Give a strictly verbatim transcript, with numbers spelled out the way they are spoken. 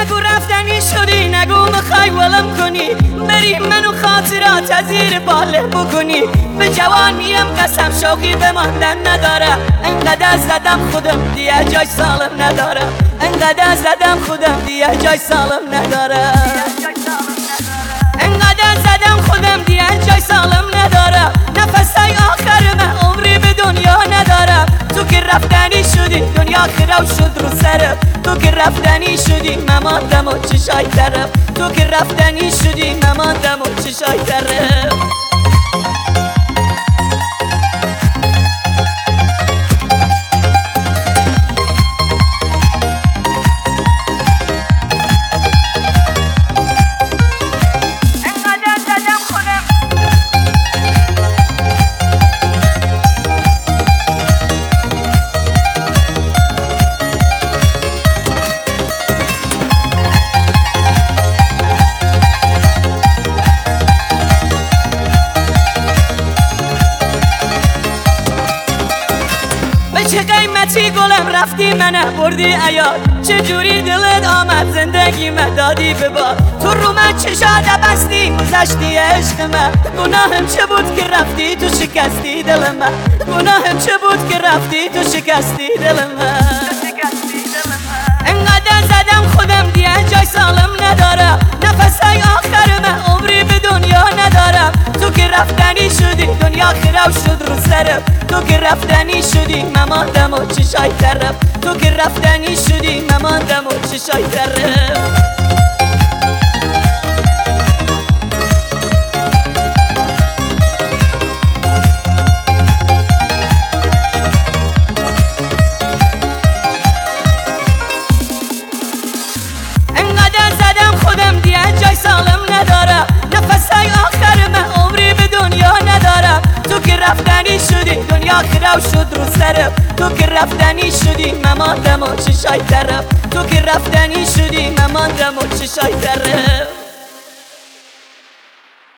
بگو رفتنی شدی، نگو میخوای ولم کنی، بری منو خاطرات از زیر باله بکنی. به جوانیم قسم شوقی به ماندن نداره، انقدر زدم خودم دیگه جای سالم نداره، انقدر زدم خودم دیگه جای سالم نداره، انقدر زدم خودم دیگه جای سالم نداره. نفسای آخر من عمری به دنیا ندارم. تو که رفتنی شدی دنیا خراب شد رو سرم، تو که رفتنی شدی مماندم و چشای طرف، تو که رفتنی شدی مماندم و چشای طرف. چه قیمتی گلم رفتی منه بردی عیاد، چه جوری دلت آمد زندگی من دادی به باد. تو رو من چشاده بستی گذشتی عشق من، گناهم چه بود که رفتی تو شکستی دل من، گناهم چه بود که رفتی تو شکستی دل من. انقدر زدم خودم دیگه جای سالم نداره، نفسای آخر من عمری به دنیا ندارم. تو که رفتنی شدی دنیا خراب شد رو سرم، تو که رفتنی شدی مماندم و چشای طرف، تو که رفتنی شدی مماندم و چشای طرف. انقدر زدم خودم دیگه جای سالم نداره، نفسای آخر من عمری به دنیا ندارم. تو که رفتنی شدی دنیا خراب شد رو سرم، تو که رفتنی شدی مماندم و چشای طرف، تو که رفتنی شدی مماندم و چشای طرف.